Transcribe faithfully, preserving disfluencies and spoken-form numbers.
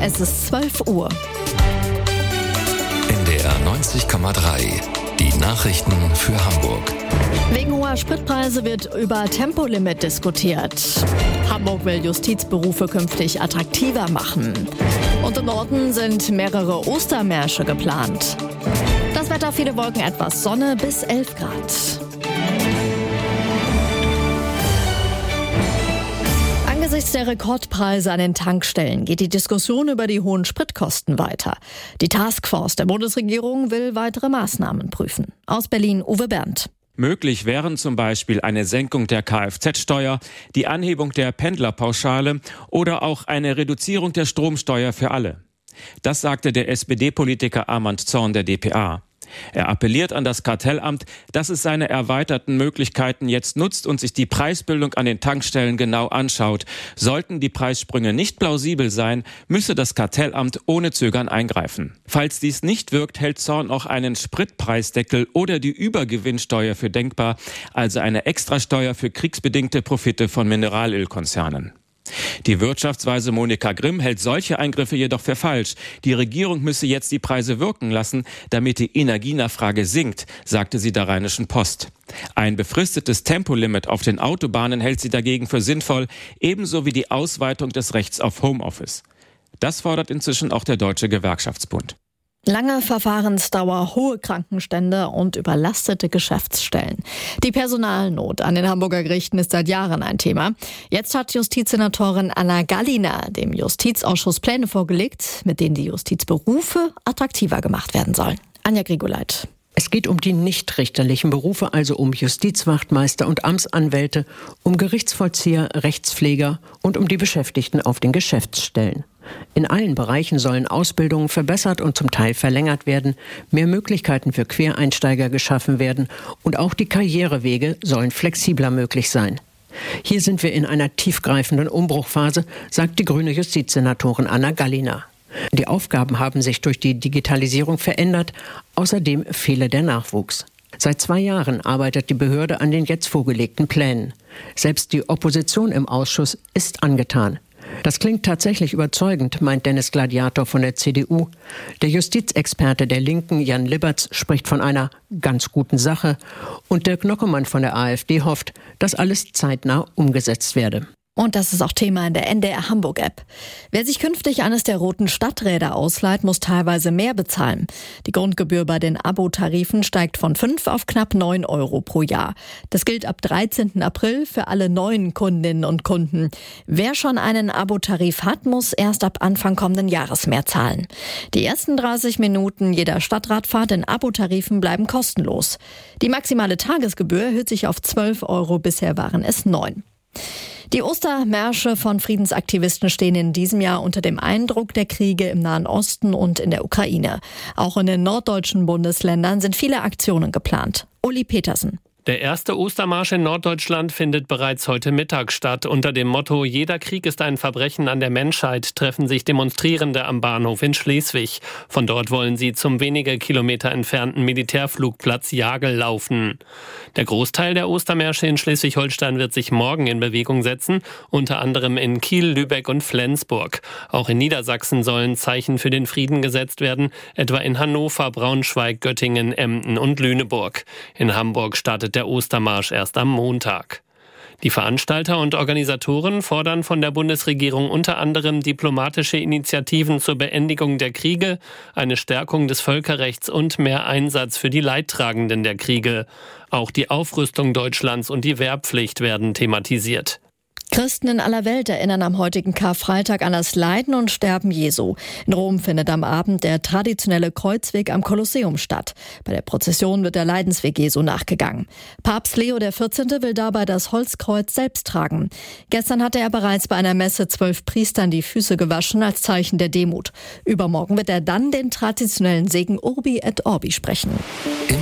Es ist zwölf Uhr. N D R neunzig Komma drei. Die Nachrichten für Hamburg. Wegen hoher Spritpreise wird über Tempolimit diskutiert. Hamburg will Justizberufe künftig attraktiver machen. Und im Norden sind mehrere Ostermärsche geplant. Das Wetter, viele Wolken, etwas Sonne bis elf Grad. Angesichts der Rekordpreise an den Tankstellen geht die Diskussion über die hohen Spritkosten weiter. Die Taskforce der Bundesregierung will weitere Maßnahmen prüfen. Aus Berlin, Uwe Berndt. Möglich wären zum Beispiel eine Senkung der Kfz-Steuer, die Anhebung der Pendlerpauschale oder auch eine Reduzierung der Stromsteuer für alle. Das sagte der S P D-Politiker Armand Zorn der d p a. Er appelliert an das Kartellamt, dass es seine erweiterten Möglichkeiten jetzt nutzt und sich die Preisbildung an den Tankstellen genau anschaut. Sollten die Preissprünge nicht plausibel sein, müsse das Kartellamt ohne Zögern eingreifen. Falls dies nicht wirkt, hält Zorn auch einen Spritpreisdeckel oder die Übergewinnsteuer für denkbar, also eine Extrasteuer für kriegsbedingte Profite von Mineralölkonzernen. Die Wirtschaftsweise Monika Grimm hält solche Eingriffe jedoch für falsch. Die Regierung müsse jetzt die Preise wirken lassen, damit die Energienachfrage sinkt, sagte sie der Rheinischen Post. Ein befristetes Tempolimit auf den Autobahnen hält sie dagegen für sinnvoll, ebenso wie die Ausweitung des Rechts auf Homeoffice. Das fordert inzwischen auch der Deutsche Gewerkschaftsbund. Lange Verfahrensdauer, hohe Krankenstände und überlastete Geschäftsstellen. Die Personalnot an den Hamburger Gerichten ist seit Jahren ein Thema. Jetzt hat Justizsenatorin Anna Gallina dem Justizausschuss Pläne vorgelegt, mit denen die Justizberufe attraktiver gemacht werden sollen. Anja Grigoleit. Es geht um die nichtrichterlichen Berufe, also um Justizwachtmeister und Amtsanwälte, um Gerichtsvollzieher, Rechtspfleger und um die Beschäftigten auf den Geschäftsstellen. In allen Bereichen sollen Ausbildungen verbessert und zum Teil verlängert werden, mehr Möglichkeiten für Quereinsteiger geschaffen werden und auch die Karrierewege sollen flexibler möglich sein. Hier sind wir in einer tiefgreifenden Umbruchphase, sagt die grüne Justizsenatorin Anna Gallina. Die Aufgaben haben sich durch die Digitalisierung verändert, außerdem fehle der Nachwuchs. Seit zwei Jahren arbeitet die Behörde an den jetzt vorgelegten Plänen. Selbst die Opposition im Ausschuss ist angetan. Das klingt tatsächlich überzeugend, meint Dennis Gladiator von der C D U. Der Justizexperte der Linken, Jan Libertz, spricht von einer ganz guten Sache. Und Dirk Nockemann von der AfD hofft, dass alles zeitnah umgesetzt werde. Und das ist auch Thema in der N D R Hamburg-App. Wer sich künftig eines der roten Stadträder ausleiht, muss teilweise mehr bezahlen. Die Grundgebühr bei den Abotarifen steigt von fünf auf knapp neun Euro pro Jahr. Das gilt ab dreizehnten April für alle neuen Kundinnen und Kunden. Wer schon einen Abotarif hat, muss erst ab Anfang kommenden Jahres mehr zahlen. Die ersten dreißig Minuten jeder Stadtradfahrt in Abotarifen bleiben kostenlos. Die maximale Tagesgebühr erhöht sich auf zwölf Euro, bisher waren es neun. Die Ostermärsche von Friedensaktivisten stehen in diesem Jahr unter dem Eindruck der Kriege im Nahen Osten und in der Ukraine. Auch in den norddeutschen Bundesländern sind viele Aktionen geplant. Uli Petersen. Der erste Ostermarsch in Norddeutschland findet bereits heute Mittag statt. Unter dem Motto »Jeder Krieg ist ein Verbrechen an der Menschheit« treffen sich Demonstrierende am Bahnhof in Schleswig. Von dort wollen sie zum wenige Kilometer entfernten Militärflugplatz Jagel laufen. Der Großteil der Ostermärsche in Schleswig-Holstein wird sich morgen in Bewegung setzen, unter anderem in Kiel, Lübeck und Flensburg. Auch in Niedersachsen sollen Zeichen für den Frieden gesetzt werden, etwa in Hannover, Braunschweig, Göttingen, Emden und Lüneburg. In Hamburg startet der Ostermarsch erst am Montag. Die Veranstalter und Organisatoren fordern von der Bundesregierung unter anderem diplomatische Initiativen zur Beendigung der Kriege, eine Stärkung des Völkerrechts und mehr Einsatz für die Leidtragenden der Kriege. Auch die Aufrüstung Deutschlands und die Wehrpflicht werden thematisiert. Christen in aller Welt erinnern am heutigen Karfreitag an das Leiden und Sterben Jesu. In Rom findet am Abend der traditionelle Kreuzweg am Kolosseum statt. Bei der Prozession wird der Leidensweg Jesu nachgegangen. Papst Leo der vierzehnte will dabei das Holzkreuz selbst tragen. Gestern hatte er bereits bei einer Messe zwölf Priestern die Füße gewaschen als Zeichen der Demut. Übermorgen wird er dann den traditionellen Segen Urbi et Orbi sprechen.